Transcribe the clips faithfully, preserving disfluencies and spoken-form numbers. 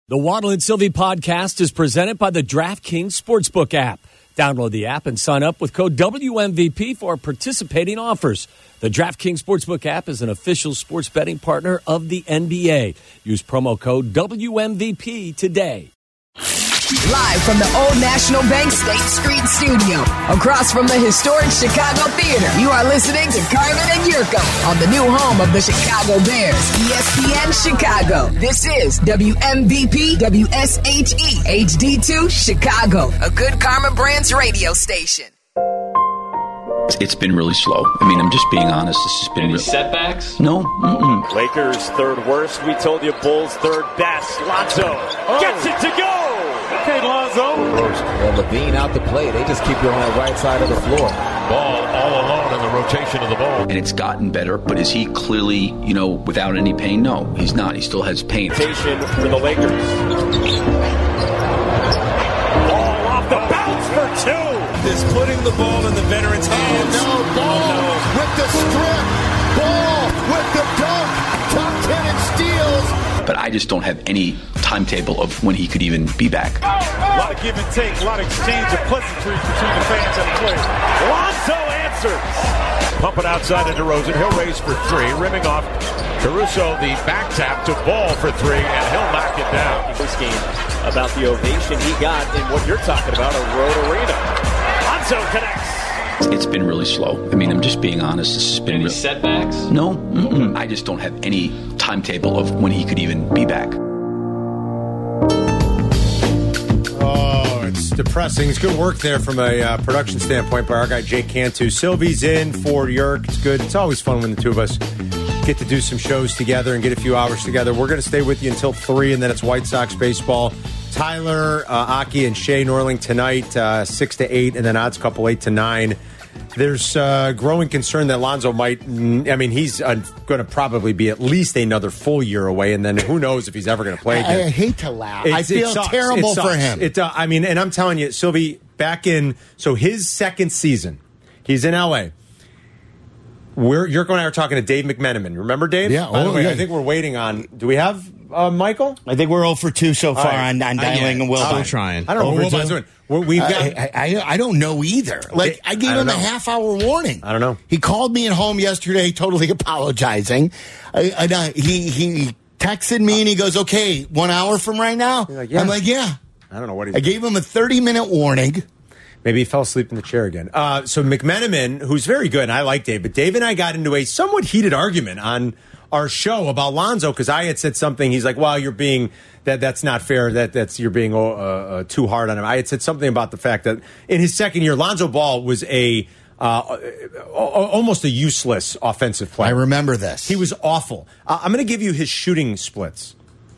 The Waddle and Sylvie podcast is presented by the DraftKings Sportsbook app. Download the app and sign up with code W M V P for participating offers. The DraftKings Sportsbook app is an official sports betting partner of the N B A. Use promo code W M V P today. Live from the Old National Bank State Street Studio, across from the historic Chicago Theater, you are listening to Carmen and Yurko on the new home of the Chicago Bears, E S P N Chicago. This is W M V P W S H E H D two Chicago, a good Karma Brands radio station. It's been really slow. I mean, I'm just being honest. This has been Any really... setbacks? No. Mm-mm. Lakers third worst. We told you Bulls third best. Lonzo oh. gets it to go. Okay, Lonzo. Well, Levine out to play. They just keep you on that right side of the floor. Ball all alone in the rotation of the ball. And it's gotten better, but is he clearly, you know, without any pain? No, he's not. He still has pain. Rotation for the Lakers. Ball off the bounce for two. Is putting the ball in the veterans' hands. Oh, no, ball oh, no. with the strip. Ball with the dunk. Top ten in steals. But I just don't have any timetable of when he could even be back. Oh, oh. A lot of give and take, a lot of exchange of pleasantries between the fans and the players. Lonzo answers. Pump it outside to DeRozan. He'll raise for three. Rimming off Caruso, the back tap to Ball for three, and he'll knock it down. This game about the ovation he got in what you're talking about, a road arena. Lonzo connects. It's been really slow. I mean, I'm just being honest. This has been Any really... setbacks? No. Mm-mm. I just don't have any timetable of when he could even be back. Oh, it's depressing. It's good work there from a uh, production standpoint by our guy Jake Cantu. Sylvie's in for Yerk. It's good. It's always fun when the two of us get to do some shows together and get a few hours together. We're going to stay with you until three, and then it's White Sox baseball. Tyler, uh, Aki, and Shay Norling tonight, uh, six to eight, and then odds couple eight to nine. There's uh, growing concern that Lonzo might. I mean, he's uh, going to probably be at least another full year away, and then who knows if he's ever going to play again. I, I hate to laugh. It's, I feel terrible for him. It, uh, I mean, and I'm telling you, Sylvie, back in so his second season, he's in L A. We're Yurko and I are talking to Dave McMenamin. Remember Dave? Yeah. By the oh, way, yeah. I think we're waiting on. Do we have uh, Michael? I think we're zero for two so far right. on, on dialing and Wilbon. I'm trying. I don't know oh, what we're doing. We're, we've got. I, I, I don't know either. Like I gave I him know. a half hour warning. I don't know. He called me at home yesterday, totally apologizing. I, I, uh, he he texted me and he goes, "Okay, one hour from right now." Like, yeah. I'm like, "Yeah." I don't know what he's. I gave him a thirty minute warning. Maybe he fell asleep in the chair again. Uh, so McMenamin, who's very good, and I like Dave, but Dave and I got into a somewhat heated argument on our show about Lonzo because I had said something. He's like, "Well, you're being that that's not fair. That that's you're being uh, uh, too hard on him." I had said something about the fact that in his second year, Lonzo Ball was a uh, almost a useless offensive player. I remember this. He was awful. Uh, I'm going to give you his shooting splits: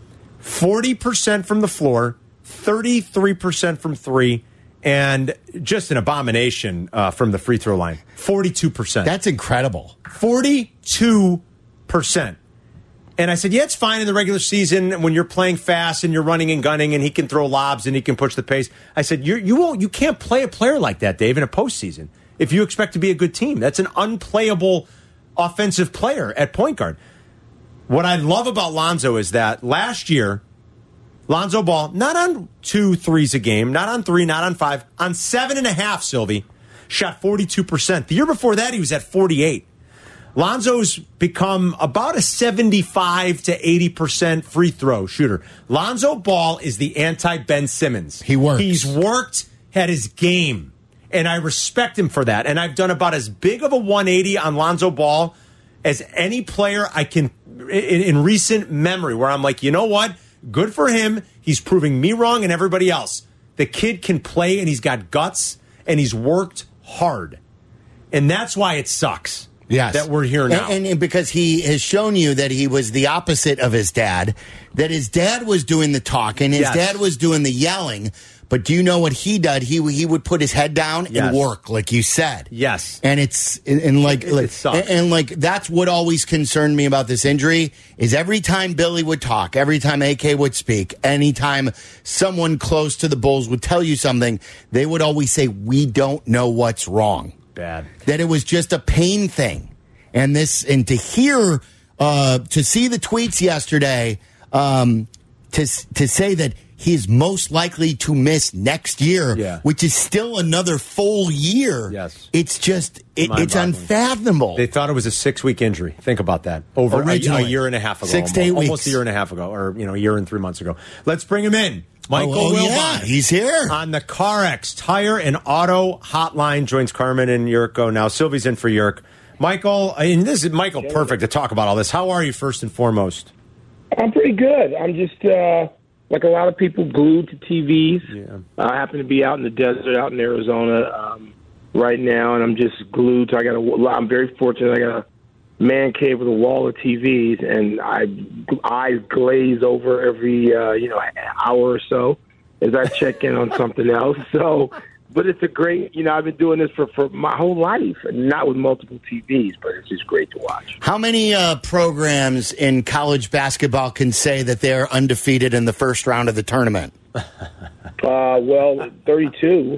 forty percent from the floor, thirty-three percent from three. And just an abomination uh, from the free throw line. forty-two percent. That's incredible. forty-two percent. And I said, yeah, it's fine in the regular season when you're playing fast and you're running and gunning and he can throw lobs and he can push the pace. I said, you're, you won't, you can't play a player like that, Dave, in a postseason if you expect to be a good team. That's an unplayable offensive player at point guard. What I love about Lonzo is that last year, Lonzo Ball, not on two threes a game, not on three, not on five, on seven and a half, Sylvie, shot forty-two percent. The year before that, he was at forty-eight. Lonzo's become about a seventy-five to eighty percent free throw shooter. Lonzo Ball is the anti-Ben Simmons. He works. He's worked at his game, and I respect him for that. And I've done about as big of a one eighty on Lonzo Ball as any player I can in, in recent memory, where I'm like, you know what? Good for him. He's proving me wrong and everybody else. The kid can play and he's got guts and he's worked hard. And that's why it sucks yes. that we're here now. And, and because he has shown you that he was the opposite of his dad, that his dad was doing the talking, his yes. dad was doing the yelling. But do you know what he did? He he would put his head down yes. and work, like you said. Yes, and it's and, and like, it, it and, and like that's what always concerned me about this injury is every time Billy would talk, every time A K would speak, anytime someone close to the Bulls would tell you something, they would always say, "We don't know what's wrong." Bad. That it was just a pain thing, and this and to hear, uh, to see the tweets yesterday. Um, to to say that he's most likely to miss next year, Yeah. which is still another full year. Yes. It's just, it, it's Mind-boggling. unfathomable. They thought it was a six-week injury. Think about that. Over a, Originally. a year and a half ago. Six to almost, eight almost weeks. a year and a half ago, or you know, a year and three months ago. Let's bring him in. Michael oh, oh, Wilbon. yeah, he's here. On the CarX Tire and Auto Hotline joins Carmen and Yurko. Now, Sylvie's in for Yurk. Michael, and this is Michael perfect to talk about all this. How are you, first and foremost? I'm pretty good. I'm just, uh, like a lot of people, glued to T Vs. Yeah. I happen to be out in the desert, out in Arizona um, right now, and I'm just glued to, I got a, I'm very fortunate. I got a man cave with a wall of T Vs, and I eyes glaze over every, uh, you know, hour or so as I check in on something else. So, but it's a great, you know, I've been doing this for, for my whole life, not with multiple T Vs, but it's just great to watch. How many uh, programs in college basketball can say that they're undefeated in the first round of the tournament? Uh, well, thirty-two.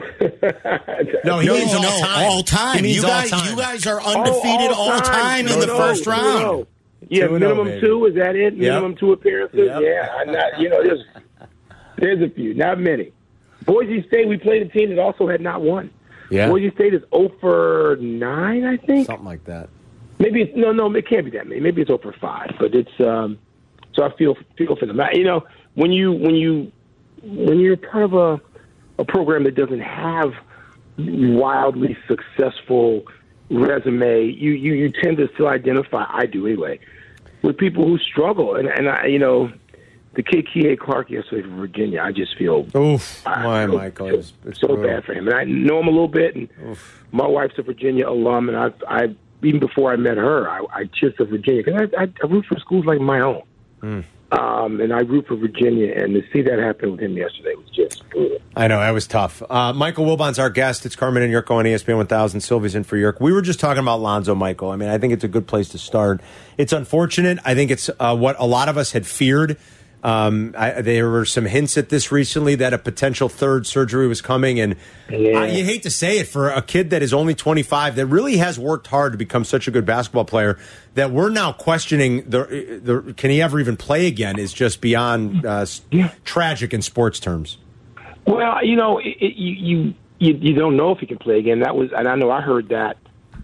No, he no, means all no, time. all time. He means you all guys, time. you guys are undefeated Oh, all time, No, in the no, first no, round. no. Yeah, Two and oh, minimum baby. two. Is that it? Minimum two appearances. Yep. Yeah, I'm not. You know, there's there's a few, not many. Boise State. We played a team that also had not won. Yeah. Boise State is zero for nine, I think. Something like that. Maybe it's no, no. It can't be that many. Maybe it's zero for five. But it's um. So I feel feel for them. I, you know, when you when you when you're part of a a program that doesn't have wildly successful resume, you, you, you tend to still identify, I do anyway, with people who struggle. And, and I, you know, the kid Kihei Clark yesterday from Virginia, I just feel Oof, I my feel Michael, so, it's, it's so brutal. bad for him. And I know him a little bit, and Oof. my wife's a Virginia alum, and I, I even before I met her, I, I cheered for Virginia because I, I, I root for schools like my own. Mm. Um, and I root for Virginia, and to see that happen with him yesterday was just brutal. I know, that was tough. Uh, Michael Wilbon's our guest. It's Carmen and Yurko on E S P N one thousand. Sylvie's in for Yurko. We were just talking about Lonzo, Michael. I mean, I think it's a good place to start. It's unfortunate. I think it's uh, what a lot of us had feared. Um, I, there were some hints at this recently that a potential third surgery was coming, and Yeah. uh, you hate to say it for a kid that is only twenty-five that really has worked hard to become such a good basketball player that we're now questioning the, the can he ever even play again is just beyond uh, Yeah. tragic in sports terms. Well, you know, it, it, you, you you don't know if he can play again. That was, and I know I heard that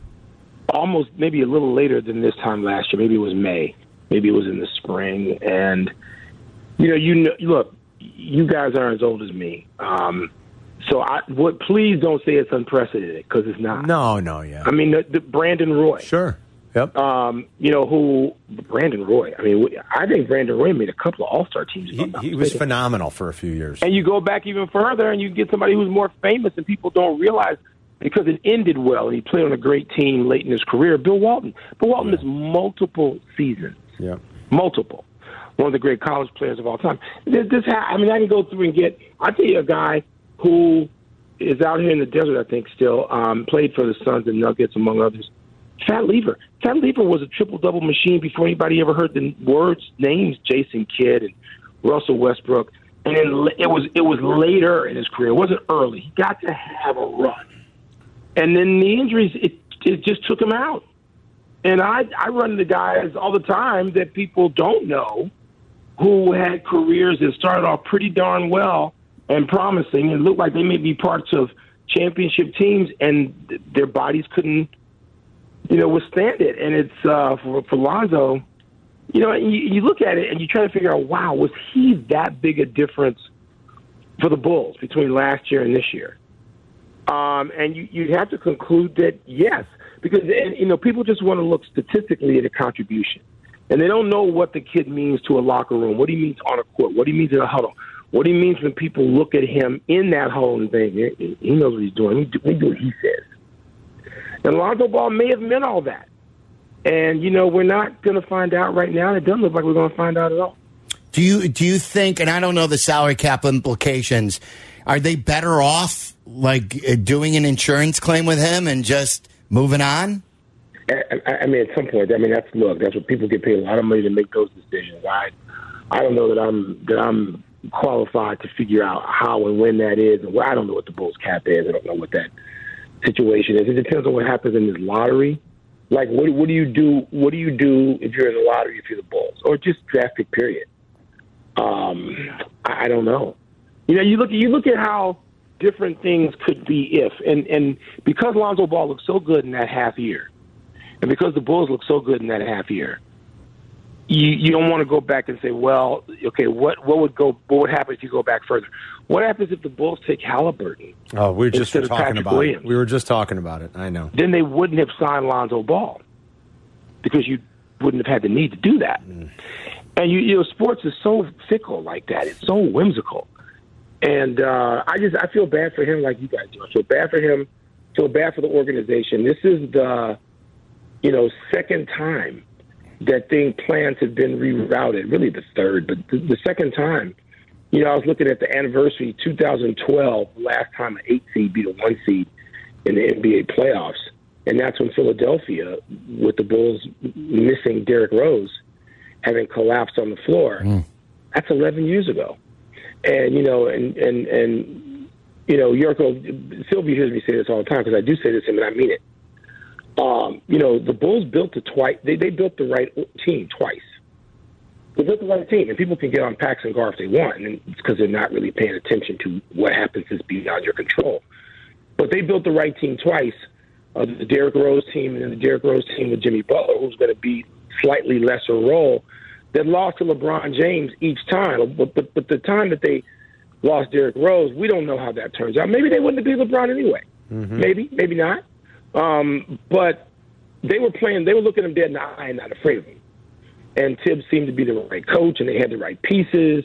almost maybe a little later than this time last year. Maybe it was May. Maybe it was in the spring. And you know, you know, look, you guys are as old as me. Um, so, I what? Please don't say it's unprecedented because it's not. No, no, yeah. I mean, the, the Brandon Roy. Sure. Yep. Um, you know who? Brandon Roy. I mean, I think Brandon Roy made a couple of All-Star teams. He, he was phenomenal for a few years. And you go back even further, and you get somebody who's more famous, and people don't realize because it ended well, and he played on a great team late in his career. Bill Walton. Bill Walton Yeah. is multiple seasons, Yeah. multiple. One of the great college players of all time. This, this ha- I mean, I can go through and get. I'll tell you a guy who is out here in the desert. I think still um, played for the Suns and Nuggets, among others. Fat Lever. Fat Lever was a triple-double machine before anybody ever heard the words, names, Jason Kidd and Russell Westbrook. And then it was it was later in his career. It wasn't early. He got to have a run. And then the injuries, it, it just took him out. And I, I run into guys all the time that people don't know who had careers that started off pretty darn well and promising and looked like they may be parts of championship teams, and th- their bodies couldn't, you know, withstand it. And it's uh, for, for Lonzo, you know, you, you look at it and you try to figure out, wow, was he that big a difference for the Bulls between last year and this year? Um, and you, you have to conclude that yes, because and, you know people just want to look statistically at a contribution, and they don't know what the kid means to a locker room, what he means on a court, what he means in a huddle, what he means when people look at him in that huddle and think he he knows what he's doing. We do, we do what he says. And Lonzo Ball may have meant all that, and you know we're not going to find out right now. It doesn't look like we're going to find out at all. Do you do you think? And I don't know the salary cap implications. Are they better off like uh, doing an insurance claim with him and just moving on? I, I mean, at some point, I mean, that's look. That's what people get paid a lot of money to make those decisions. I, I don't know that I'm that I'm qualified to figure out how and when that is. And well, I don't know what the Bulls cap is. I don't know what that situation is. It depends on what happens in this lottery. Like, what what do you do? What do you do if you're in the lottery if you're the Bulls, or just draft pick period? Um, I, I don't know. You know, you look you look at how different things could be if, and and because Lonzo Ball looked so good in that half year, and because the Bulls looked so good in that half year, you you don't want to go back and say, well, okay, what what would go what would happen if you go back further? What happens if the Bulls take Halliburton? Oh, we were just instead of talking Patrick about Williams? it. We were just talking about it. I know. Then they wouldn't have signed Lonzo Ball because you wouldn't have had the need to do that. Mm. And you, you know, sports is so fickle like that. It's so whimsical. And uh, I just I feel bad for him, like you guys do. I feel bad for him. I feel bad for the organization. This is the, you know, second time that thing plans have been rerouted. Really, the third, but the, the second time. You know, I was looking at the anniversary, two thousand twelve, last time an eight seed beat a one seed in the N B A playoffs, and that's when Philadelphia, with the Bulls missing Derrick Rose, having collapsed on the floor. Mm. That's eleven years ago. And, you know, and, and, and you know, Yurko, Sylvia hears me say this all the time because I do say this to him and I mean it. Um, you know, the Bulls built the twice. They, they built the right team twice. They built the right team, and people can get on Pax and Gar if they want, and it's because they're not really paying attention to what happens is beyond your control. But they built the right team twice. Uh, the Derrick Rose team and then the Derrick Rose team with Jimmy Butler, who's going to be slightly lesser role, that lost to LeBron James each time. But, but but the time that they lost Derrick Rose, we don't know how that turns out. Maybe they wouldn't have beat LeBron anyway. Mm-hmm. Maybe, maybe not. Um, but they were playing, they were looking them dead in the eye and not afraid of them. And Tibbs seemed to be the right coach, and they had the right pieces.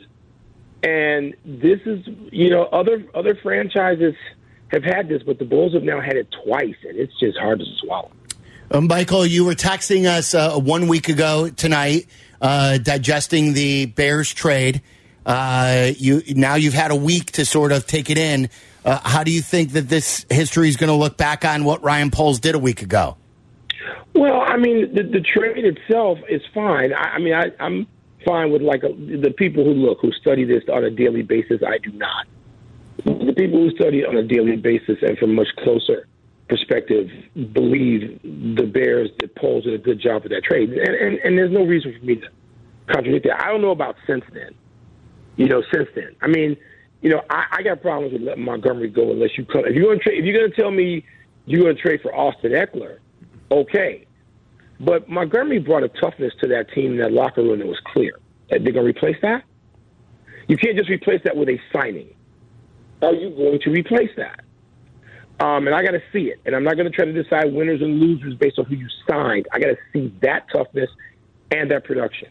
And this is, you know, other other franchises have had this, but the Bulls have now had it twice, and it's just hard to swallow. Um, Michael, you were texting us uh, one week ago tonight, uh, digesting the Bears trade. Uh, you now you've had a week to sort of take it in. Uh, how do you think that this history is going to look back on what Ryan Poles did a week ago? Well, I mean, the, the trade itself is fine. I, I mean, I, I'm fine with like a, the people who look, who study this on a daily basis. I do not. The people who study it on a daily basis and from much closer perspective believe the Bears that Poles did a good job with that trade. And, and, and there's no reason for me to contradict that. I don't know about since then. You know, since then. I mean, you know, I, I got problems with letting Montgomery go unless you come. If you're going to trade, if you're going to tell me you're going to trade for Austin Eckler, okay. But Montgomery brought a toughness to that team in that locker room that was clear. They're going to replace that? You can't just replace that with a signing. Are you going to replace that? Um, and I got to see it. And I'm not going to try to decide winners and losers based on who you signed. I got to see that toughness and that production.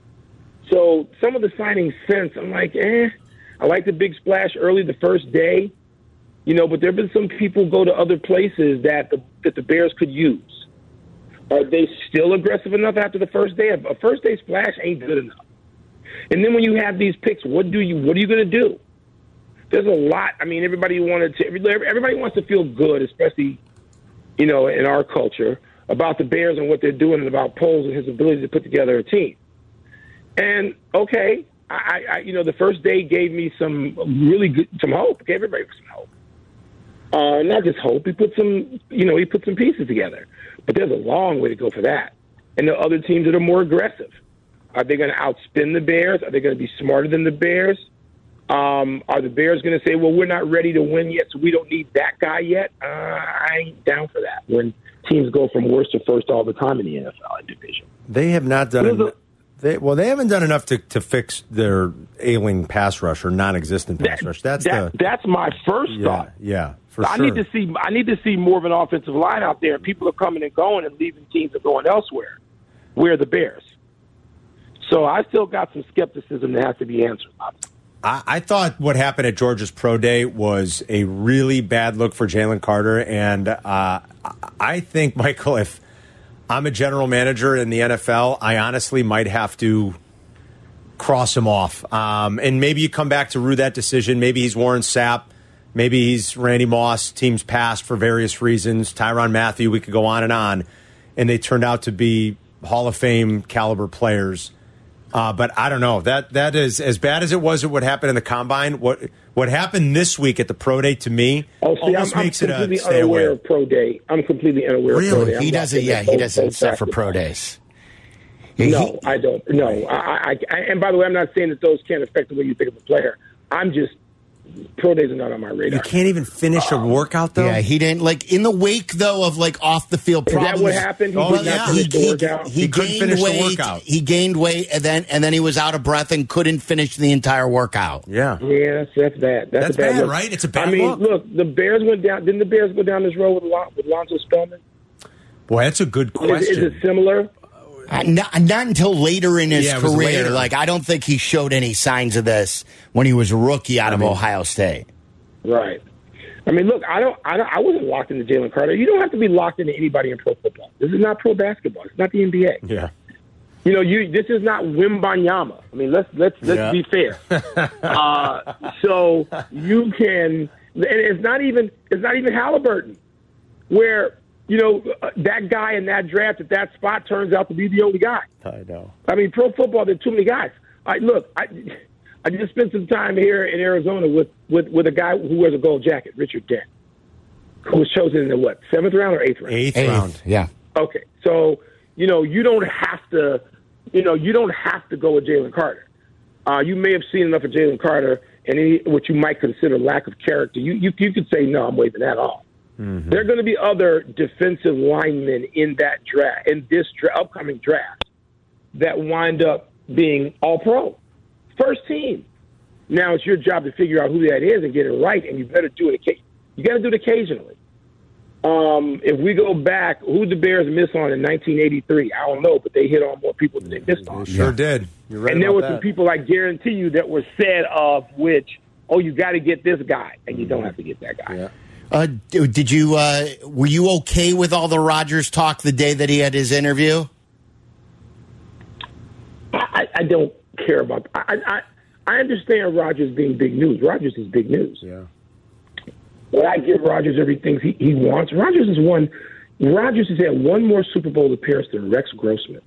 So some of the signings since, I'm like, eh. I like the big splash early the first day, you know, but there have been some people go to other places that the, that the Bears could use. Are they still aggressive enough after the first day? A first day splash ain't good enough. And then when you have these picks, what do you what are you going to do? There's a lot. I mean, everybody wanted to. Everybody wants to feel good, especially, you know, in our culture, about the Bears and what they're doing and about Poles and his ability to put together a team. And okay, I, I you know, the first day gave me some really good, some hope. Gave everybody some hope. Uh, not just hope. He put some, you know, he put some pieces together. But there's a long way to go for that. And there are other teams that are more aggressive. Are they going to outspin the Bears? Are they going to be smarter than the Bears? Um, are the Bears going to say, well, we're not ready to win yet, so we don't need that guy yet? Uh, I ain't down for that when teams go from worst to first all the time in the N F L division. They have not done enough. They, well, they haven't done enough to, to fix their ailing pass rush or non-existent pass that, rush. That's that, the, that's my first yeah, thought. Yeah, for I sure. need to see. I need to see more of an offensive line out there. People are coming and going and leaving teams and going elsewhere. Where are the Bears? So I still got some skepticism that has to be answered. I, I thought what happened at Georgia's Pro Day was a really bad look for Jalen Carter, and uh, I think, Michael, if I'm a general manager in the N F L, I honestly might have to cross him off. Um, and maybe you come back to rue that decision. Maybe he's Warren Sapp. Maybe he's Randy Moss. Teams passed for various reasons. Tyrann Mathieu, we could go on and on. And they turned out to be Hall of Fame caliber players. Uh, but I don't know. That that is as bad as it was at what happened in the Combine. What what happened this week at the Pro Day to me oh, see, almost I'm, makes I'm it a completely stay unaware away. Of Pro Day. I'm completely unaware really? of Pro Day. I'm he doesn't. Yeah, he both, doesn't both stuff for basketball. Pro Days. No, I don't. No, I, I, I. And by the way, I'm not saying that those can't affect the way you think of a player. I'm just pro days are not on my radar. You can't even finish a workout though. Yeah, he didn't like in the wake though of like off the field problems. Is that what happened? He Oh, did yeah. not finish the he, workout. he, He couldn't gained finish the weight. workout. He gained weight, and then and then he was out of breath and couldn't finish the entire workout. Yeah. Yeah, that's, that's bad. That's, That's a bad, bad, look. right? It's a bad I mean, look. look, the Bears went down. Didn't the Bears go down this road with Lon, with Lonzo Spellman? Boy, that's a good Is, question. is it similar? Uh, not, not until later in his Yeah, it was career. later. Like I don't think he showed any signs of this when he was a rookie out of Ohio State. Right. I mean, look, I don't, I don't, I wasn't locked into Jalen Carter. You don't have to be locked into anybody in pro football. This is not pro basketball. It's not the N B A. Yeah. You know, you this is not Wimbanyama. I mean, let's let's let's Yeah. be fair. uh, so you can, and it's not even it's not even Halliburton, where you know uh, that guy in that draft at that spot turns out to be the only guy. I know. I mean, pro football, there are too many guys. I look, I I just spent some time here in Arizona with with with a guy who wears a gold jacket, Richard Dent, who was chosen in the what seventh round or eighth round? Eighth, round. Yeah. Okay, so you know you don't have to, you know you don't have to go with Jalen Carter. Uh, you may have seen enough of Jalen Carter and any, what you might consider lack of character. You you, you could say no, I'm waving that off. Mm-hmm. There are going to be other defensive linemen in that draft, in this dra- upcoming draft, that wind up being all pro, first team. Now it's your job to figure out who that is and get it right, and you better do it. You got to do it occasionally. Um, if we go back, who the Bears miss on in nineteen eighty-three? I don't know, but they hit on more people than they missed on. They sure did. You're right and there about were that. some people, I guarantee you, that were said of which, oh, you got to get this guy, and you don't have to get that guy. Yeah. Uh, did you? Uh, were you okay with all the Rodgers talk the day that he had his interview? I, I don't care about. I, I I understand Rodgers being big news. Rodgers is big news. Yeah. But I give Rodgers everything he, he wants. Rodgers has won. Rodgers has had one more Super Bowl appearance than Rex Grossman.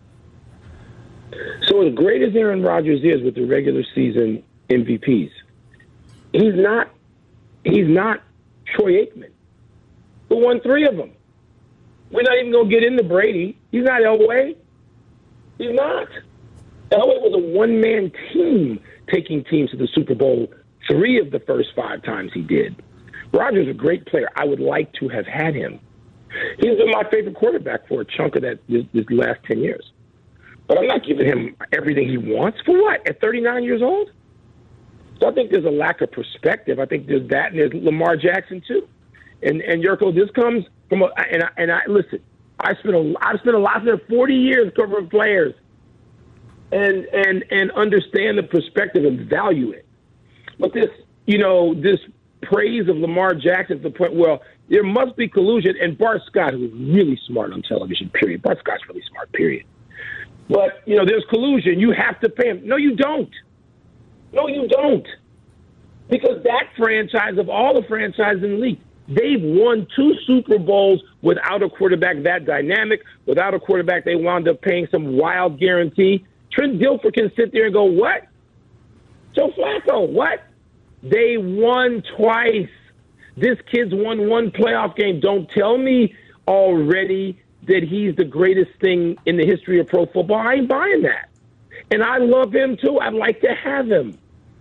So as great as Aaron Rodgers is with the regular season M V Ps, he's not. He's not Troy Aikman, who won three of them. We're not even going to get into Brady. He's not Elway. He's not. Elway was a one-man team taking teams to the Super Bowl three of the first five times he did. Rodgers is a great player. I would like to have had him. He's been my favorite quarterback for a chunk of that this, this last ten years. But I'm not giving him everything he wants. For what? At thirty-nine years old? So I think there's a lack of perspective. I think there's that, and there's Lamar Jackson too. And and Yurko, this comes from a, and I, and I listen. I spent a I've spent a lot, I spent forty years covering players, and and and understand the perspective and value it. But this, you know, this praise of Lamar Jackson to the point where there must be collusion. And Bart Scott, who is really smart on television, period. Bart Scott's really smart, period. But you know, there's collusion. You have to pay him. No, you don't. No, you don't. Because that franchise, of all the franchises in the league, they've won two Super Bowls without a quarterback that dynamic, without a quarterback they wound up paying some wild guarantee. Trent Dilfer can sit there and go, what? Joe Flacco, what? They won twice. This kid's won one playoff game. Don't tell me already that he's the greatest thing in the history of pro football. I ain't buying that. And I love him, too. I'd like to have him.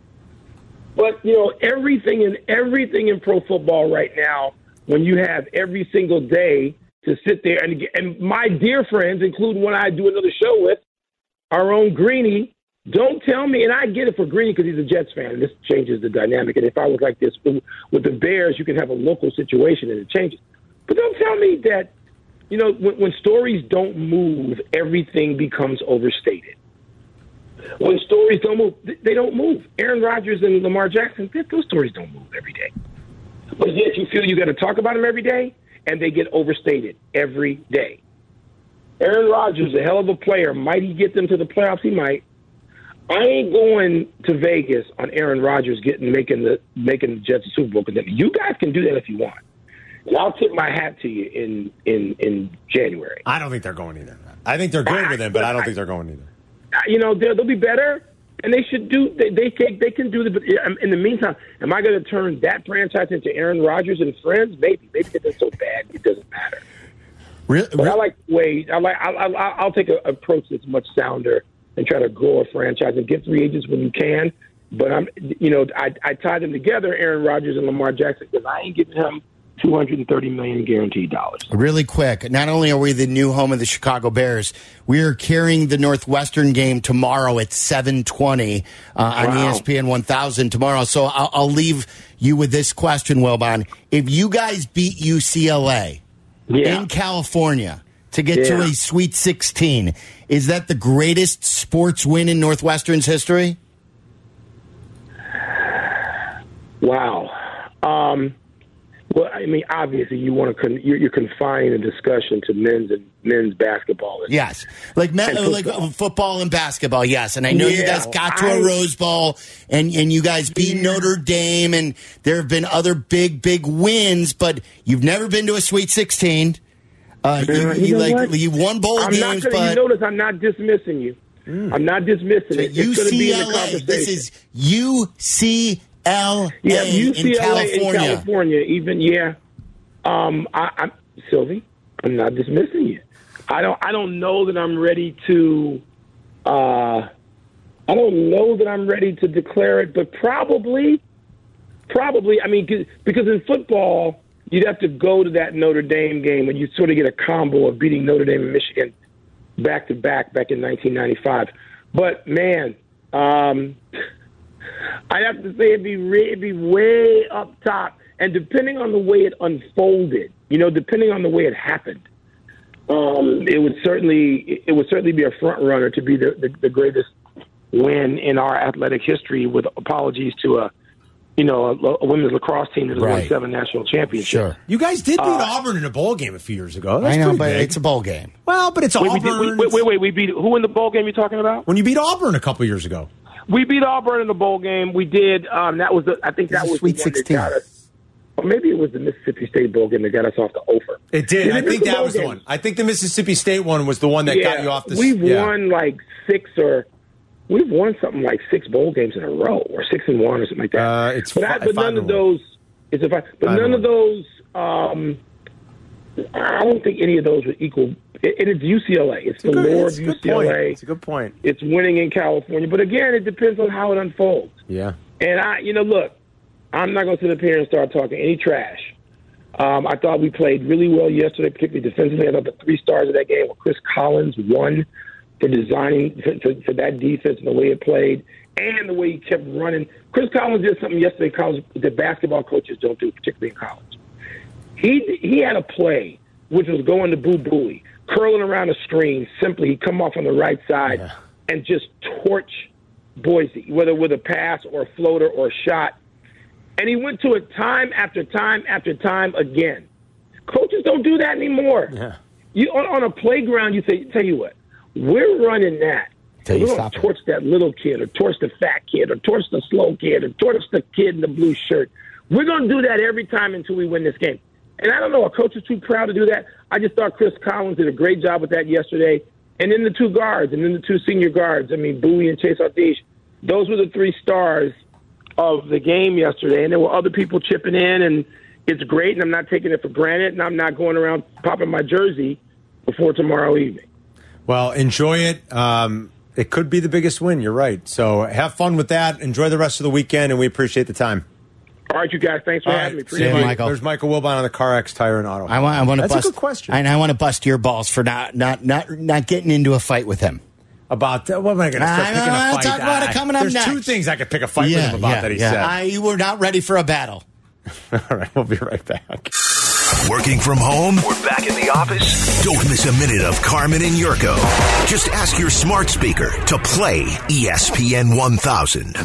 But, you know, everything in everything in pro football right now, when you have every single day to sit there, and, and my dear friends, including one I do another show with, our own Greeny, don't tell me, and I get it for Greeny because he's a Jets fan, and this changes the dynamic. And if I was like this with the Bears, you can have a local situation and it changes. But don't tell me that, you know, when, when stories don't move, everything becomes overstated. When stories don't move, they don't move. Aaron Rodgers and Lamar Jackson, those stories don't move every day. But yet you feel you got to talk about them every day, and they get overstated every day. Aaron Rodgers, a hell of a player. Might he get them to the playoffs? He might. I ain't going to Vegas on Aaron Rodgers getting making the making the Jets a Super Bowl contender. You guys can do that if you want. And I'll tip my hat to you in, in, in January. I don't think they're going either. I think they're good with him, but I don't think they're going either. You know, they'll, they'll be better, and they should do. They they can, they can do the. But in the meantime, am I going to turn that franchise into Aaron Rodgers and friends? Maybe, maybe because they're so bad, it doesn't matter. Really? But I like Wade. I like. I, I, I'll take an approach that's much sounder and try to grow a franchise and get free agents when you can. But I'm, you know, I, I tied them together, Aaron Rodgers and Lamar Jackson, because I ain't giving him two hundred thirty million dollars guaranteed dollars. Really quick, not only are we the new home of the Chicago Bears, we are carrying the Northwestern game tomorrow at seven twenty uh, on Wow. E S P N one thousand tomorrow. So I'll, I'll leave you with this question, Wilbon. If you guys beat U C L A Yeah. in California to get to Yeah. a Sweet sixteen, is that the greatest sports win in Northwestern's history? Wow. Um, well, I mean, obviously, you want to con- you're, you're confining the discussion to men's and men's basketball. Yes, like me- And like football. football and basketball. Yes, and I know you Yeah, guys got to a I- Rose Bowl, and and you guys beat Notre Dame, and there have been other big big wins, but you've never been to a Sweet sixteen. Uh, you, Uh, you you know like what? you won bowl I'm games, not gonna, but you notice I'm not dismissing you. I'm not dismissing so it. It's gonna be in the U C L A. conversation. This is U C L A yeah, in U C L A in California. California. Even yeah, um, I, I'm Sylvie. I'm not dismissing you. I don't. I don't know that I'm ready to. Uh, I don't know that I'm ready to declare it, but probably, probably. I mean, 'cause- because in football, you'd have to go to that Notre Dame game, and you sort of get a combo of beating Notre Dame and Michigan back to back back in nineteen ninety-five. But man, um, I'd have to say it'd be re- it'd be way up top, and depending on the way it unfolded, you know, depending on the way it happened, um, it would certainly it would certainly be a front runner to be the, the, the greatest win in our athletic history. With apologies to a you know a, a women's lacrosse team that has won Right. seven national championships. Sure, You guys did beat Uh, Auburn in a bowl game a few years ago. That's I know, pretty but big. it's a bowl game. Well, but it's Wait, we Auburn. did, wait, wait, wait, we beat who in the bowl game you're talking about? When you beat Auburn a couple years ago. We beat Auburn in the bowl game. We did. Um, that was the. I think that This is was Sweet the one that sixteen. got us. Or maybe it was the Mississippi State bowl game that got us off the Ophir. It did. Did I it miss think the that bowl was the game? one. I think the Mississippi State one was the one that got you off the. We've yeah. won like six or we've won something like six bowl games in a row, or six and one, or something like that. Uh, it's but, I, fi- but five none and of one. those. It's a five, but Five none and of those. Um, I don't think any of those would equal. It, it's U C L A. It's, It's a the good- lore it's of a good U C L A. point. It's a good point. It's winning in California, but again, it depends on how it unfolds. Yeah. And I, you know, look, I'm not going to sit up here and start talking any trash. Um, I thought we played really well yesterday, particularly defensively. I thought the three stars of that game were Chris Collins, one for designing for, for, for that defense and the way it played, and the way he kept running. Chris Collins did something yesterday college that basketball coaches don't do, particularly in college. He he had a play which was going to Boo Buie, curling around the screen. Simply, he'd come off on the right side Yeah. and just torch Boise, whether with a pass or a floater or a shot. And he went to it time after time after time again. Coaches don't do that anymore. Yeah. You on, on a playground, you say, tell you what, we're running that. Till you We're stop going to it. torch that little kid or torch the fat kid or torch the slow kid or torch the kid in the blue shirt. We're going to do that every time until we win this game. And I don't know, a coach is too proud to do that. I just thought Chris Collins did a great job with that yesterday. And then the two guards, and then the two senior guards, I mean, Bowie and Chase Ardiche, those were the three stars of the game yesterday. And there were other people chipping in, and it's great, and I'm not taking it for granted, and I'm not going around popping my jersey before tomorrow evening. Well, enjoy it. Um, it could be the biggest win. You're right. So have fun with that. Enjoy the rest of the weekend, and we appreciate the time. All right, you guys, thanks for All having right. me. Appreciate See you, it. Michael. There's Michael Wilbon on the CarX Tire and Auto. I want. I want to That's bust. a good question. And I want to bust your balls for not not not not getting into a fight with him. About uh, what am I going to start I- picking I a wanna fight? talk about it Ah, coming up There's two next. things I could pick a fight with him about that he said. I, you were not ready for a battle. All right, we'll be right back. Working from home or back in the office? Don't miss a minute of Carmen and Yurko. Just ask your smart speaker to play E S P N one thousand.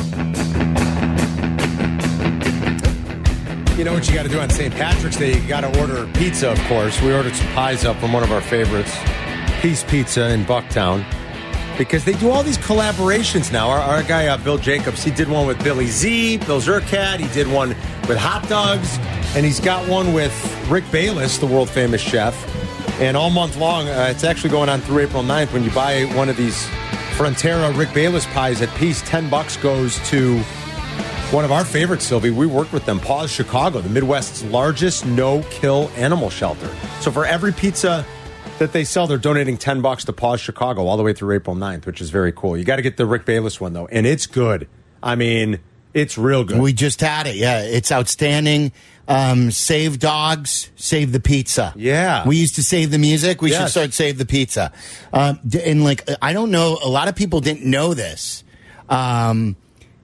You know what you got to do on Saint Patrick's Day? You got to order pizza, of course. We ordered some pies up from one of our favorites, Peace Pizza in Bucktown, because they do all these collaborations now. Our, our guy, uh, Bill Jacobs, he did one with Billy Z, Bill Zerkat. He did one with hot dogs, and he's got one with Rick Bayless, the world-famous chef. And all month long, uh, it's actually going on through April ninth. When you buy one of these Frontera Rick Bayless pies at Peace, ten bucks goes to One of our favorites, Sylvie, we worked with them, Paws Chicago, the Midwest's largest no-kill animal shelter. So for every pizza that they sell, they're donating ten bucks to Paws Chicago all the way through April ninth, which is very cool. You got to get the Rick Bayless one, though, and it's good. I mean, it's real good. We just had it. Yeah, it's outstanding. Um, save dogs, save the pizza. Yeah. We used to save the music. We Yes. should start save the pizza. Um, d- and like, I don't know, a lot of people didn't know this. Um,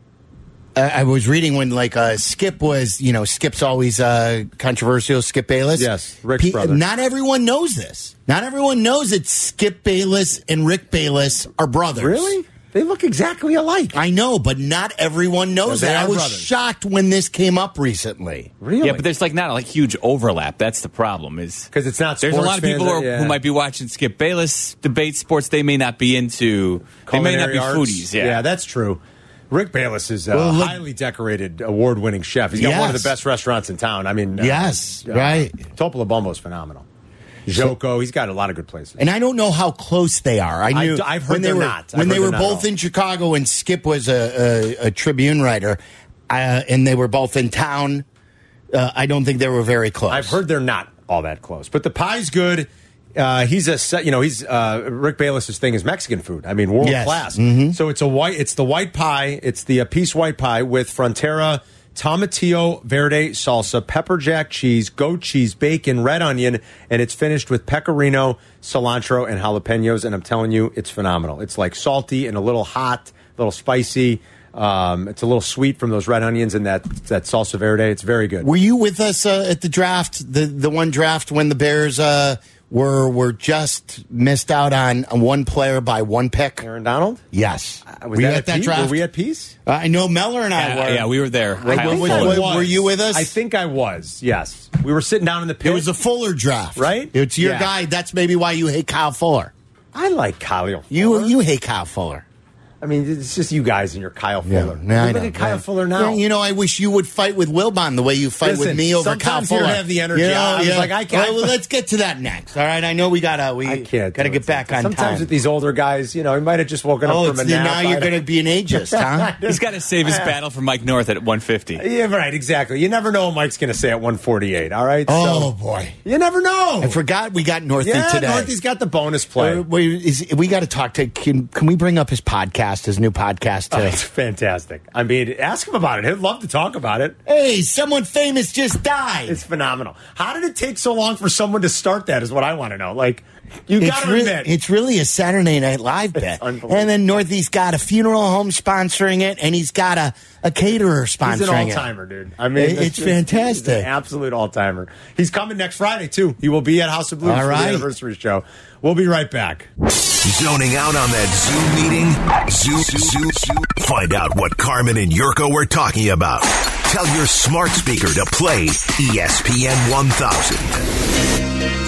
I I was reading when like uh, Skip was, you know, Skip's always uh, controversial, Skip Bayless. Yes, Rick's brother. Not everyone knows this. Not everyone knows that Skip Bayless and Rick Bayless are brothers. Really? They look exactly alike. I know, but not everyone knows No, they that. I are was brothers. shocked when this came up recently. Really? Yeah, but there's like not a like, huge overlap. That's the problem. Is because it's not. There's a lot of sports people fans who, that- are, who yeah. might be watching Skip Bayless debate sports. They may not be into. They may not Culinary be arts. foodies. Yeah, that's true. Rick Bayless is a Well, look- highly decorated, award-winning chef. He's got one of Yes. the best restaurants in town. I mean, uh, Yes, uh, right. Topola Bumbo's phenomenal. Joko, he's got a lot of good places. And I don't know how close they are. I I knew d- I've heard when they they're were not. I've when they heard were they're not both at all. in Chicago and Skip was a, a, a Tribune writer, uh, and they were both in town. Uh, I don't think they were very close. I've heard they're not all that close, but the pie's good. Uh, he's a se- you know he's uh, Rick Bayless's thing is Mexican food. I mean, world Yes. class. Mhm. So it's a white. It's the white pie. It's the uh, piece white pie with Frontera tomatillo verde salsa, pepper jack cheese, goat cheese, bacon, red onion, and it's finished with pecorino, cilantro, and jalapenos. And I'm telling you, it's phenomenal. It's like salty and a little hot, a little spicy. Um, it's a little sweet from those red onions and that that salsa verde. It's very good. Were you with us uh, at the draft, the the one draft when the Bears uh, were were just missed out on one player by one pick? Aaron Donald? Yes. Uh, was were you that at at that Peace? draft? Were we at Peace? Uh, I know Meller and I yeah, were. yeah, we were there. Were, Kyle were- Fuller. were- were you with us? I think I was, yes. We were sitting down in the pit. It was a Fuller draft, Right? It's your Yeah. guy. That's maybe why you hate Kyle Fuller. I like Kyle Fuller. You you hate Kyle Fuller. I mean, it's just you guys and your Kyle Fuller. Yeah, I Look know. at Kyle Yeah. Fuller now. Yeah, you know, I wish you would fight with Wilbon the way you fight Listen, with me over Kyle sometimes you Fuller. don't have the energy. You know, I was yeah. like, I can't- Well, well, let's get to that next. All right, I know we gotta we I can't. gotta do get it. back on Sometimes time. with these older guys, you know, he might have just woken oh, up it's from a the, nap. now you're going to be an ageist, huh? He's got to save his battle for Mike North at one fifty. Yeah, right, exactly. You never know what Mike's going to say at one forty-eight, all right? Oh, So, boy. you never know. I forgot we got Northy yeah, today. Northy's got the bonus play. Uh, wait, is, we got to talk to. Can, can we bring up his podcast, his new podcast Oh, today? it's fantastic. I mean, ask him about it. He'd love to talk about it. Hey, someone famous just died. It's phenomenal. How did it take so long for someone to start that is what I want to know. Like, you It's got to re- admit. it's really a Saturday Night Live bit. unbelievable. And then Northy's got a funeral home sponsoring it, and he's got a, a caterer sponsoring He's an it. all-timer, dude. I mean, It- that's it's just- fantastic. He's an absolute all-timer. He's coming next Friday, too. He will be at House of Blues All for right. the anniversary show. We'll be right back. Zoning out on that Zoom meeting? Zoom, Zoom, Zoom. Find out what Carmen and Yurko were talking about. Tell your smart speaker to play E S P N one thousand.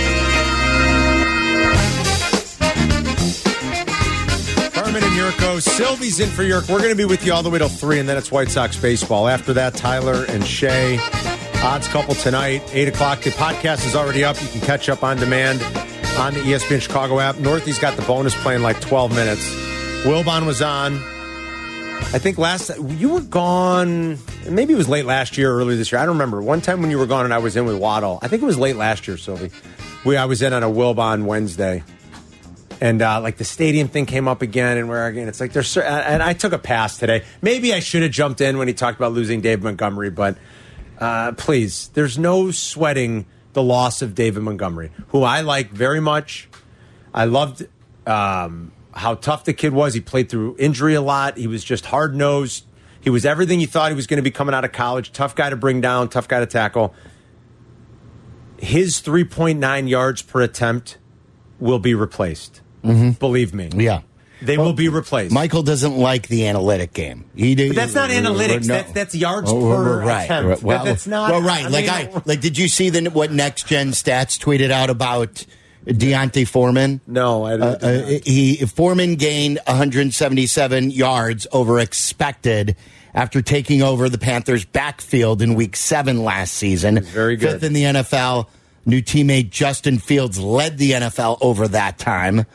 Carmen and Yurko. Sylvie's in for Yurko. We're going to be with you all the way till three, and then it's White Sox baseball. After that, Tyler and Shay. Odds couple tonight, eight o'clock. The podcast is already up. You can catch up on demand on the E S P N Chicago app. Northy's got the bonus playing like twelve minutes. Wilbon was on. I think last you were gone. Maybe it was late last year or early this year. I don't remember. One time when you were gone and I was in with Waddle. I think it was late last year, Sylvie. We I was in on a Wilbon Wednesday, and uh, like the stadium thing came up again, and we're again. It's like there's cer- and I took a pass today. Maybe I should have jumped in when he talked about losing Dave Montgomery, but uh, please, there's no sweating the loss of David Montgomery, who I like very much. I loved. Um, how tough the kid was. He played through injury a lot. He was just hard-nosed. He was everything you thought he was going to be coming out of college. Tough guy to bring down, tough guy to tackle. His three point nine yards per attempt will be replaced. Mm-hmm. Believe me. Yeah. They Well, will be replaced. Michael doesn't like the analytic game. He do, But that's not analytics. No. That's, that's yards Oh, per right, attempt. right. Well, That- that's not. well, right. I like mean, I like. Did you see the what Next Gen Stats tweeted out about Deontay Foreman? No, I Uh, didn't. uh, he Foreman gained one hundred seventy-seven yards over expected after taking over the Panthers' backfield in Week Seven last season. Very good. Fifth in the N F L. New teammate Justin Fields led the N F L over that time.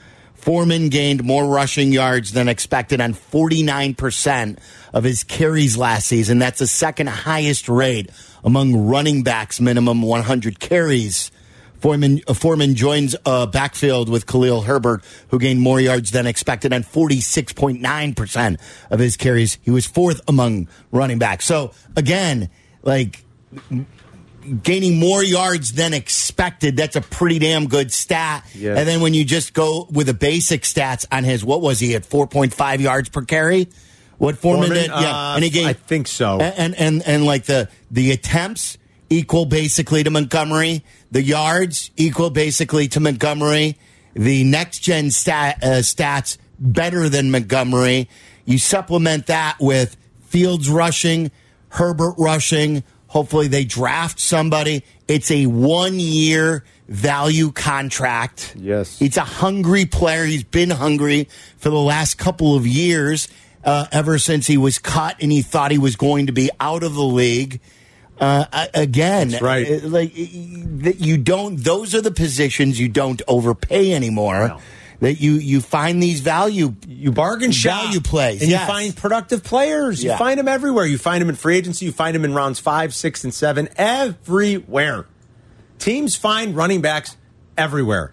Foreman gained more rushing yards than expected on forty-nine percent of his carries last season. That's the second highest rate among running backs, minimum one hundred carries. Foreman, uh, Foreman joins a uh, backfield with Khalil Herbert, who gained more yards than expected on forty-six point nine percent of his carries. He was fourth among running backs. So, again, like, gaining more yards than expected, that's a pretty damn good stat. Yes. And then when you just go with the basic stats on his, what was he, at four point five yards per carry? What Foreman, Foreman did? Yeah, uh, and he gained, I think so. And, and, and, and like the, the attempts equal basically to Montgomery. The yards equal basically to Montgomery. The next-gen stat, uh, stats better than Montgomery. You supplement that with Fields rushing, Herbert rushing. Hopefully they draft somebody. It's a one-year value contract. Yes. He's a hungry player. He's been hungry for the last couple of years, uh, ever since he was cut and he thought he was going to be out of the league. Uh, again, That's right. like you don't, those are the positions you don't overpay anymore. No. That you, you find these value, you bargain shop, value plays, and yes. you find productive players. Yeah. You find them everywhere. You find them in free agency. You find them in rounds five, six, and seven. Everywhere. Teams find running backs everywhere.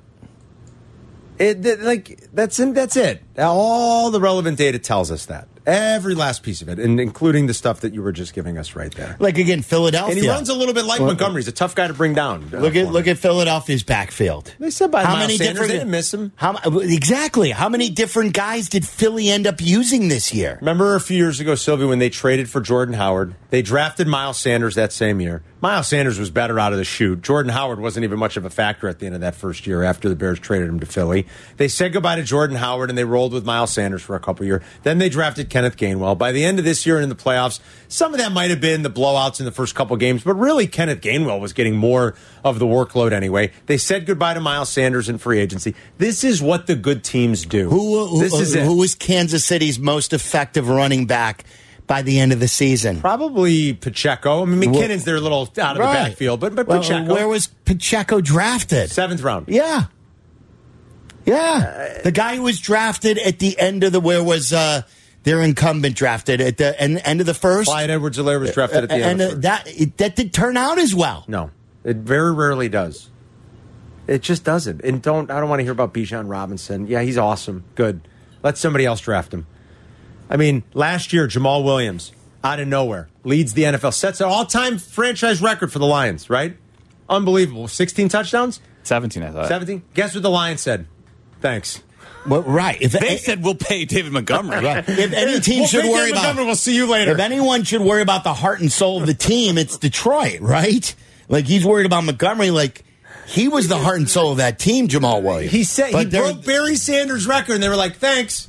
It, that, like that's that's it. All the relevant data tells us that. Every last piece of it, and including the stuff that you were just giving us right there. Like again, Philadelphia, and he runs a little bit like well, Montgomery. He's a tough guy to bring down. Uh, look at look at Philadelphia's backfield. They said by how Miles many Sanders, different? they didn't miss him. How exactly? How many different guys did Philly end up using this year? Remember a few years ago, Sylvie, when they traded for Jordan Howard? They drafted Miles Sanders that same year. Miles Sanders was better out of the chute. Jordan Howard wasn't even much of a factor at the end of that first year after the Bears traded him to Philly. They said goodbye to Jordan Howard, and they rolled with Miles Sanders for a couple of years. Then they drafted Kenneth Gainwell. By the end of this year and in the playoffs, some of that might have been the blowouts in the first couple of games, but really Kenneth Gainwell was getting more of the workload anyway. They said goodbye to Miles Sanders in free agency. This is what the good teams do. Who, who, this is who, it. who was Kansas City's most effective running back by the end of the season? Probably Pacheco. I mean, McKinnon's there a little out of right. the backfield, but, but well, Pacheco. Where was Pacheco drafted? Seventh round. Yeah. Yeah. Uh, the guy who was drafted at the end of the, where was uh, their incumbent drafted? At the end, end of the first? Clyde Edwards-Helaire was drafted at the end and, of the uh, first. That, it, that didn't turn out as well. No. It very rarely does. It just doesn't. And don't I don't want to hear about Bijan Robinson. Yeah, he's awesome. Good. Let somebody else draft him. I mean, last year, Jamal Williams, out of nowhere, leads the N F L, sets an all-time franchise record for the Lions, right? Unbelievable. sixteen touchdowns? seventeen, I thought. seventeen? Guess what the Lions said? Thanks. Well, right. If they it, said we'll pay David Montgomery. Right. If any team we'll should worry David about, Montgomery. We'll see you later. If anyone should worry about the heart and soul of the team, it's Detroit, right? Like he's worried about Montgomery. Like he was the heart and soul of that team, Jamal Williams. He said but he broke Barry Sanders' record, and they were like, "Thanks,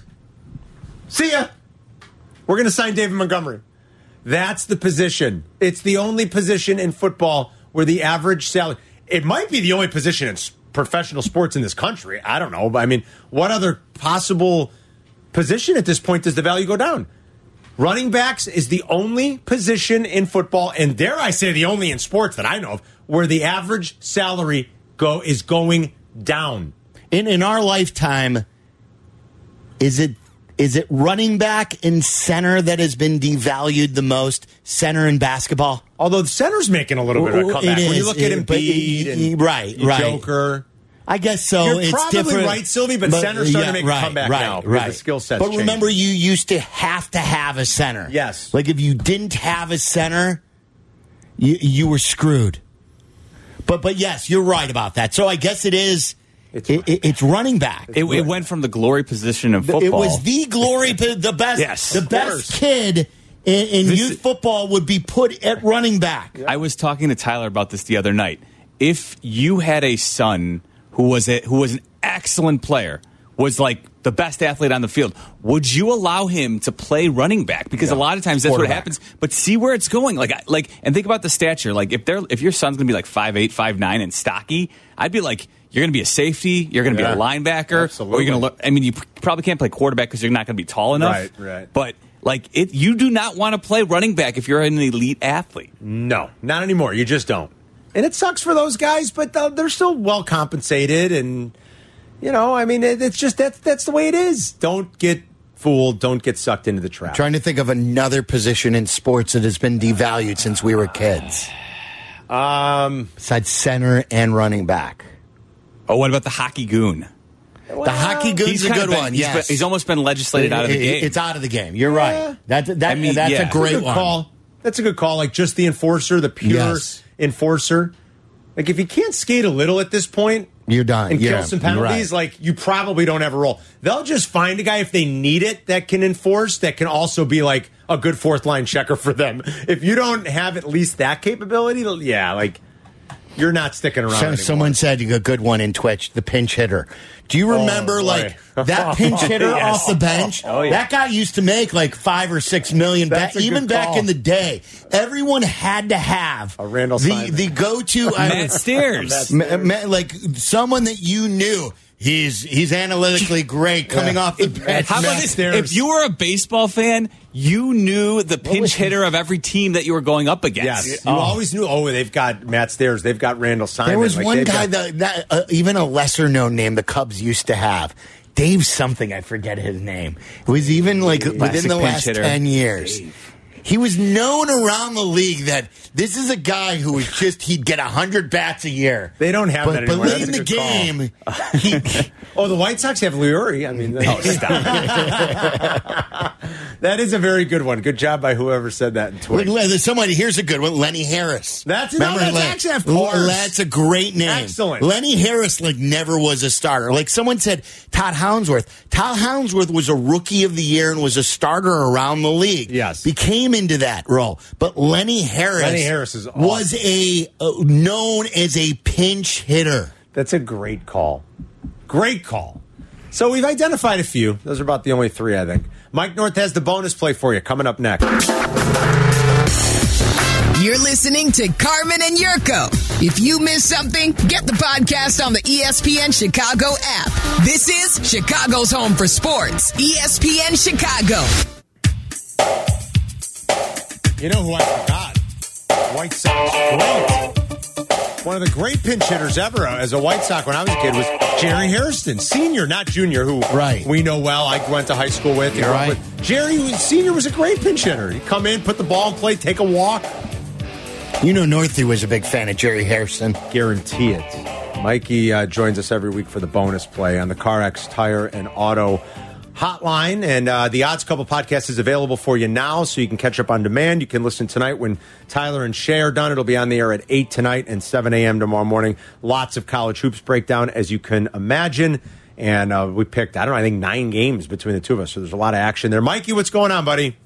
see ya. We're going to sign David Montgomery." That's the position. It's the only position in football where the average salary. It might be the only position in professional sports in this country. I don't know. But I mean, what other possible position at this point does the value go down? Running backs is the only position in football, and dare I say the only in sports that I know of, where the average salary go is going down. In in our lifetime, is it is it running back and center that has been devalued the most? Center in basketball? Although the center's making a little bit of a comeback. It when you is, look at it- but Embiid it- and right, right. Joker. I guess so. You're it's probably different. right, Sylvie, but center's starting to make a right, comeback right, now because Right. the skill set's But changing. remember, you used to have to have a center. Yes. Like if you didn't have a center, you you were screwed. But but yes, you're right about that. So I guess it is. It's it, it, it's running back. It, it went from the glory position of football. It was the glory, the best, Yes, the of best course. kid in, in This- youth football would be put at running back. I was talking to Tyler about this the other night. If you had a son who was a, who was an excellent player, was like the best athlete on the field, would you allow him to play running back? Because a lot of times that's what Quarterback. happens. But see where it's going. Like, I- like, and think about the stature. Like, if they're if your son's going to be like five eight, five nine, and stocky, I'd be like, you're going to be a safety, you're going to Yeah. be a linebacker, Absolutely. or you're going to. I mean, you probably can't play quarterback because you're not going to be tall enough. Right, right. But like, it, you do not want to play running back if you're an elite athlete. No, not anymore. You just don't. And it sucks for those guys, but they're still well compensated. And You know, I mean, it, it's just that's that's the way it is. Don't get fooled. Don't get sucked into the trap. Trying to think of another position in sports that has been devalued since we were kids. Um, besides center and running back. Oh, what about the hockey goon? Well, the hockey goon's a good been, one. He's, Yes, been, he's almost been legislated out of the game. It's out of the game. You're right. That, that, I mean, that's yeah. a great that's a good one. call. That's a good call. Like just the enforcer, the pure Yes. enforcer. Like if you can't skate a little at this point, you're done. And yeah, kill some penalties, right. like you probably don't have a role. They'll just find a guy if they need it that can enforce, that can also be like a good fourth line checker for them. If you don't have at least that capability, yeah, like you're not sticking around. So, anymore. someone said you got a good one in Twitch, the pinch hitter. Do you remember Oh, like boy. that pinch hitter Yes. off the bench? Oh, yeah. That guy used to make like five or six million back, That's a even good back call. in the day. Everyone had to have A Randall the Simon. the go to Matt Stairs. like someone that you knew. He's he's analytically great coming Yeah. off the bench. How about Matt this? Stairs. If you were a baseball fan, you knew the pinch hitter of every team that you were going up against. Yes, you always knew. Oh, they've got Matt Stairs. They've got Randall Simon. There was Like, one they've guy got- that, that uh, even a lesser known name the Cubs used to have. Dave something, I forget his name. It was even like within Classic the pinch last hitter. ten years. He was known around the league that this is a guy who was just, he'd get one hundred bats a year. They don't have but, that But anymore. late That's in a the good call. game, he, Oh, the White Sox have Leury. I mean, oh, stop. That is a very good one. Good job by whoever said that in Twitter. Look, somebody, here's a good one, Lenny Harris. That's- no, Remember that's Len- actually, of course. That's a great name. Excellent. Lenny Harris, like, never was a starter. Like, someone said Todd Hounsworth. Todd Hounsworth was a rookie of the year and was a starter around the league. Yes. Became into that role. But Lenny Harris, Lenny Harris is awesome. was a uh, known as a pinch hitter. That's a great call. Great call. So we've identified a few. Those are about the only three, I think. Mike North has the bonus play for you coming up next. You're listening to Carmen and Yurko. If you missed something, get the podcast on the E S P N Chicago app. This is Chicago's home for sports. E S P N Chicago. You know who I forgot? White Sox great. One of the great pinch hitters ever as a White Sox when I was a kid was Jerry Hairston, Senior, not Junior, who Right. we know well. I went to high school with. You're right. With. Jerry Senior was a great pinch hitter. He'd come in, put the ball in play, take a walk. You know, Northie was a big fan of Jerry Hairston. Guarantee it. Mikey uh, joins us every week for the bonus play on the CarX Tire and Auto Hotline. And uh, the Odds Couple podcast is available for you now, so you can catch up on demand. You can listen tonight when Tyler and Shay are done. It'll be on the air at eight tonight and seven a.m. tomorrow morning. Lots of college hoops breakdown, as you can imagine. And uh, we picked, I don't know, I think nine games between the two of us, so there's a lot of action there. Mikey, what's going on, buddy?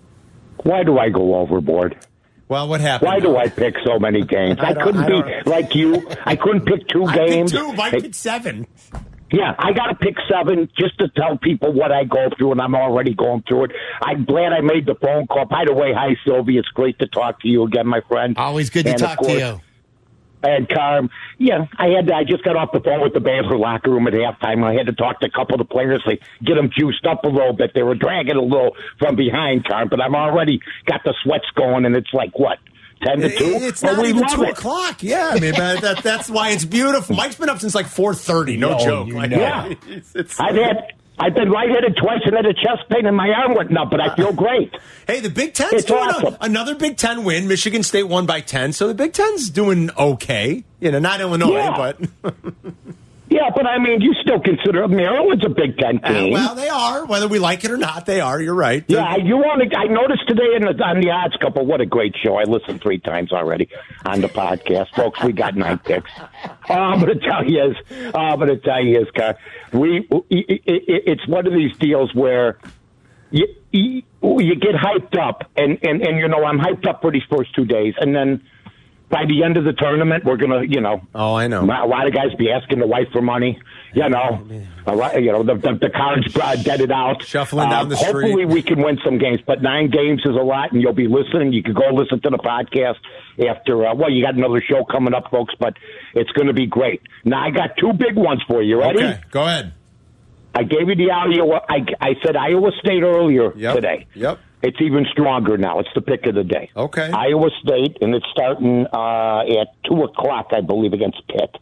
Why do I go overboard? Well, what happened? Why do I pick so many games? I, I don't- couldn't I be don't- like you. I couldn't pick two I games. picked two. Mike Hey, picked seven. Yeah, I got to pick seven just to tell people what I go through, and I'm already going through it. I'm glad I made the phone call. By the way, hi, Sylvie. It's great to talk to you again, my friend. Always good to And, of talk to course, you. And Carm, yeah, I had to, I just got off the phone with the Baylor locker room at halftime. I had to talk to a couple of the players, like get them juiced up a little bit. They were dragging a little from behind, Carm, but I'm already got the sweats going, and it's like what ten to two. It's But not we even love two it. o'clock. Yeah, I mean that, that, that's why it's beautiful. Mike's been up since like four thirty. No, No, joke. you Like, know. Yeah. it's, it's, I've had I've been lightheaded twice and had a chest pain and my arm went numb, but I feel great. Hey, the Big Ten's It's doing a- awesome. another Big Ten win. Michigan State won by ten, so the Big Ten's doing okay. You know, not Illinois, Yeah. but Yeah, but I mean, you still consider Maryland's a Big Ten uh, team. well, they are. Whether we like it or not, they are. You're right. Yeah, I, you want to? I noticed today in the, on the Odds Couple. What a great show! I listened three times already on the podcast, folks. We got nine picks. All I'm going to tell you is, all I'm going to tell you is, Car, we it, it, it's one of these deals where you you, you get hyped up, and, and and you know I'm hyped up for these first two days, and then by the end of the tournament, we're going to, you know, oh, I know, a lot of guys be asking the wife for money. You know, a lot, you know the the, the cards uh, deaded out, shuffling down the street. Hopefully, we can win some games, but nine games is a lot, and you'll be listening. You could go listen to the podcast after. Uh, well, you got another show coming up, folks, but it's going to be great. Now, I got two big ones for you. Ready? Okay, go ahead. I gave you the Iowa. I, I said Iowa State earlier Yep. today. Yep. It's even stronger now. It's the pick of the day. Okay. Iowa State, and it's starting uh, at two o'clock, I believe, against Pitt.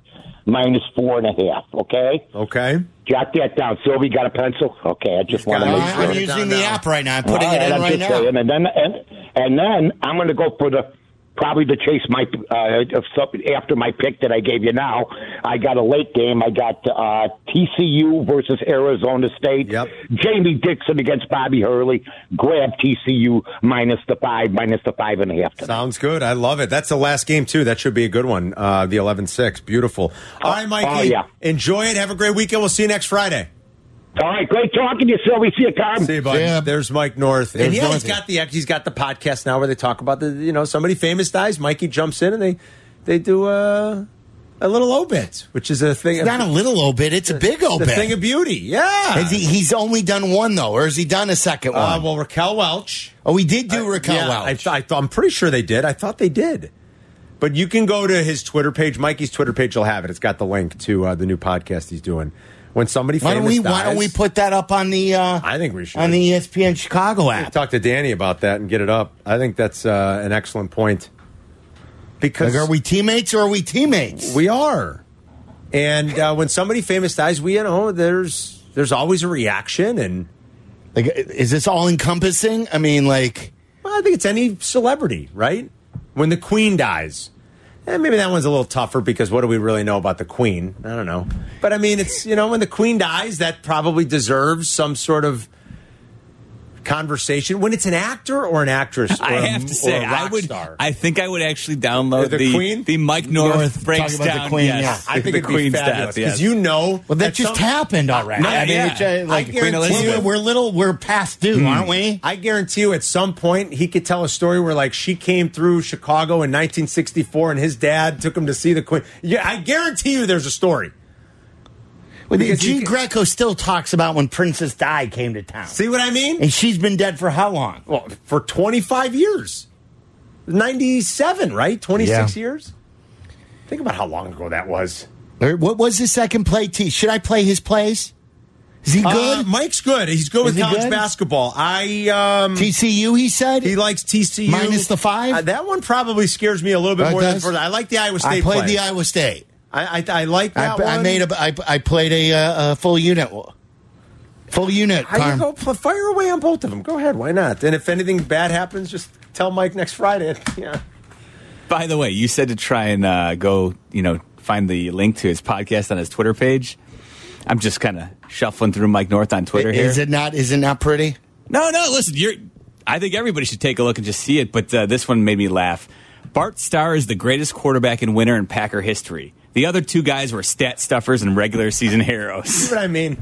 minus four and a half, okay? Okay. Jot that down. Sylvie, got a pencil? Okay, I just want to make sure. I'm using the app right now. I'm putting All it in I'm right just now. saying. And then, and, and then I'm going to go for the probably the chase my uh, after my pick that I gave you now. I got a late game. I got uh, T C U versus Arizona State. Yep. Jamie Dixon against Bobby Hurley. Grab T C U minus the five, minus the five and a half. Tonight. Sounds good. I love it. That's the last game, too. That should be a good one. Uh, the eleven six. Beautiful. All right, Mikey. Oh, yeah. Enjoy it. Have a great weekend. We'll see you next Friday. All right, great talking to you, Sylvie. See you, Carm. See you, buddy. Yeah. There's Mike North. There's and yeah, North. he's got the he's got the podcast now where they talk about the you know somebody famous dies. Mikey jumps in and they they do a a little obit, which is a thing. It's not a little obit; it's a big obit. The thing of beauty. Yeah. Has he, he's only done one though, or has he done a second one? Uh, well, Raquel Welch. Oh, we did do Uh, Raquel yeah, Welch. I, th- I, I'm pretty sure they did. I thought they did. But you can go to his Twitter page. Mikey's Twitter page will have it. It's got the link to uh, the new podcast he's doing. When somebody why famous don't we dies, Why don't we put that up on the? Uh, I think we should on the E S P N Chicago app. Talk to Danny about that and get it up. I think that's uh, an excellent point. Because like, are we teammates or are we teammates? We are. And uh, when somebody famous dies, we you know there's there's always a reaction, and like, is this all encompassing? I mean, like, well, I think it's any celebrity, right? When the Queen dies. Eh, maybe that one's a little tougher because what do we really know about the Queen? I don't know. But I mean, it's, you know, when the Queen dies, that probably deserves some sort of conversation. When it's an actor or an actress, or I a, have to say, or a rock I would. star. I think I would actually download The the Queen? the Mike North, North breaks talking about the down. Queen, yes, yeah. I think the it'd be Queen's fabulous death. Yes. because you know well, that just some- happened already. No, I mean, yeah. it's, uh, like, I guarantee we're, you- we're little, we're past due, aren't we? I guarantee you, at some point, he could tell a story where, like, she came through Chicago in nineteen sixty-four, and his dad took him to see the Queen. Yeah, I guarantee you, there's a story. Well, Because Gene you can- Greco still talks about when Princess Di came to town. See what I mean? And she's been dead for how long? Well, for twenty-five years, ninety-seven, right? Twenty-six Yeah. years. Think about how long ago that was. Or what was his second play? T? Should I play his plays? Is he good? Uh, Mike's good. He's good Is with he college good? basketball. I um, T C U, he said. he likes T C U Minus the five? Uh, that one probably scares me a little bit Oh, it more than does? the first. I like the Iowa State. I played play. the Iowa State. I, I I like I, that I one. made a. I, I played a, uh, a full unit. Full unit. I Carm. go pl- fire away on both of them. Go ahead. Why not? And if anything bad happens, just tell Mike next Friday. Yeah. By the way, you said to try and uh, go, you know, find the link to his podcast on his Twitter page. I'm just kind of shuffling through Mike North on Twitter here. Is it not? Is it not pretty? No, no. Listen, you're. I think everybody should take a look and just see it. But uh, this one made me laugh. Bart Starr is the greatest quarterback in winter in Packer history. The other two guys were stat stuffers and regular season heroes. See what I mean?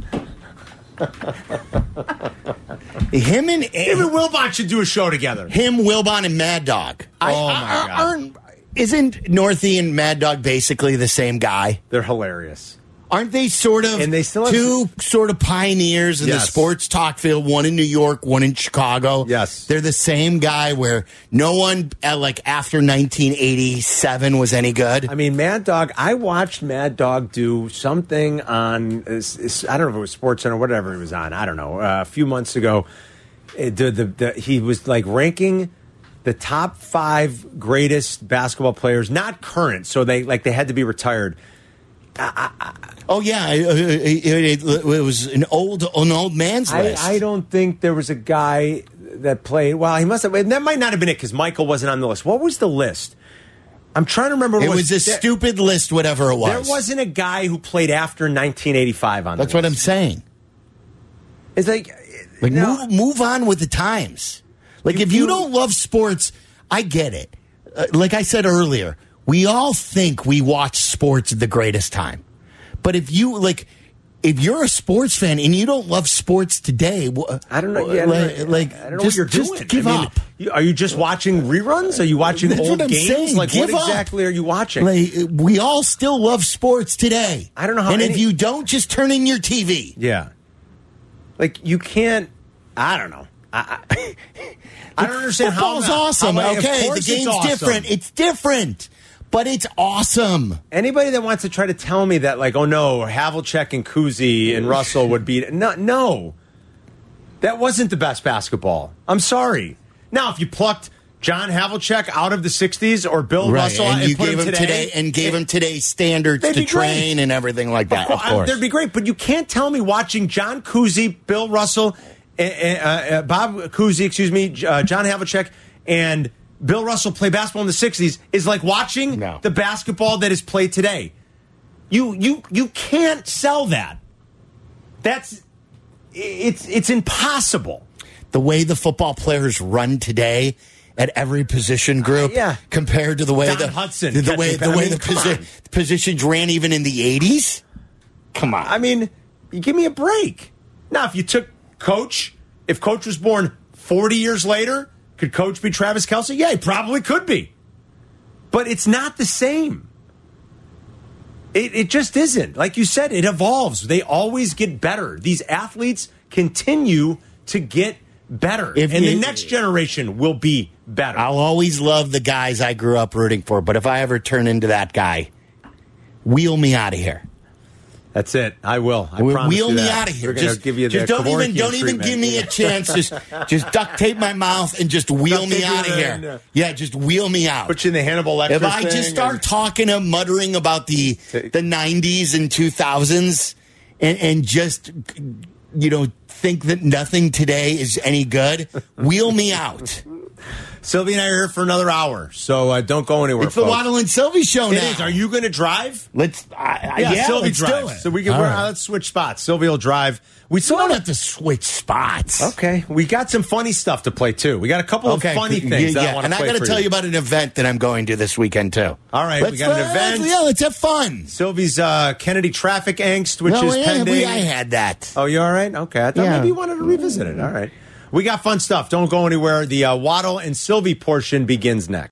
Him and Him and Wilbon should do a show together. him, Wilbon, and Mad Dog. Oh, I- my I- God. Aren't, isn't Northie and Mad Dog basically the same guy? They're hilarious. Aren't they sort of And they still have two sort of pioneers in Yes. the sports talk field? One in New York, one in Chicago. Yes. they're the same guy. Where no one uh, like after nineteen eighty-seven was any good. I mean, Mad Dog, I watched Mad Dog do something on, uh, s- I don't know if it was SportsCenter or whatever it was on. I don't know. Uh, a few months ago, it, the, the, the, he was like ranking the top five greatest basketball players, not current, so they like they had to be retired. Oh yeah, it, it- it- it was an old an old man's I, list. I don't think there was a guy that played. Well, he must have. That might not have been it because Michael wasn't on the list. What was the list? I'm trying to remember. What it was a there, stupid list, whatever it was. There wasn't a guy who played after nineteen eighty-five on. That's the what I'm list. saying. It's like, Like no, move move on with the times. Like You if you do- don't love sports, I get it. Uh, like I said earlier, we all think we watch sports at the greatest time. But if you like, if you're a sports fan and you don't love sports today, wh- I don't know. Yeah, I don't like, know, like, I don't know just, what you're just doing. give I mean, up. you- are you just watching reruns? Are you watching That's old what I'm games? saying. Like Give what up. exactly are you watching? Like we all still love sports today. I don't know how And if any- you don't, just turn in your T V. yeah, like you can't. I don't know. I I, I don't understand how Football's awesome. how- of okay, the course it's game's awesome. different. It's different, but it's awesome. Anybody that wants to try to tell me that, like, oh no, Havlicek and Kuzi and Russell would beat no, no, that wasn't the best basketball. I'm sorry. Now, if you plucked John Havlicek out of the sixties or Bill Right, Russell and you put gave him him today, today and gave him today's standards They'd to be great. train and everything like that. Of course, They'd be great, but you can't tell me watching John Cousy, Bill Russell, uh, uh, Bob Cousy, excuse me, uh, John Havlicek, and Bill Russell play basketball in the sixties is like watching No. the basketball that is played today. You you you can't sell that. That's it's it's impossible. The way the football players run today at every position group, Uh, yeah. compared to the way Don the Hudson the, the catching way pa- the I way mean, the come posi- on. positions ran even in the eighties. Come on, I mean, you give me a break. Now, if you took Coach, if Coach was born forty years later, could Coach be Travis Kelce? Yeah, he probably could be. But it's not the same. It, it just isn't. Like you said, it evolves. They always get better. These athletes continue to get better. If and you- the next generation will be better. I'll always love the guys I grew up rooting for, but if I ever turn into that guy, wheel me out of here. That's it. I will. I Wheel promise you me that. out of here. We're gonna Just, give you the just don't even Kevorkian don't even treatment. give me a chance. Just just duct tape my mouth and just wheel Duct me tape out you of in, here. uh, Yeah, just wheel me out. Put you in the Hannibal Lecter If I thing just start and- talking and muttering about the the nineties and two thousands and, and just, you know, think that nothing today is any good, wheel me out. Sylvie and I are here for another hour, so uh, don't go anywhere. It's the folks. Waddle and Sylvie show It now. is. Are you going to drive? Let's, I, I, Yeah, yeah, Sylvie let's do drives. it. So we can. All We're, right. uh, let's switch spots. Sylvie will drive. We We still don't have have to switch spots. Okay, we got some funny stuff to play too. We got a couple Okay, of funny yeah, things. that yeah. I want and to I play got to for tell you about an event that I'm going to this weekend too. All right, we Let's- got an let's- event. Yeah, let's have fun. Sylvie's uh, Kennedy traffic angst, which No, is yeah, pending. we- I had that. Oh, you all right? Okay, I thought Yeah. maybe you wanted to revisit it. All right, we got fun stuff. Don't go anywhere. The uh, Waddle and Sylvie portion begins next.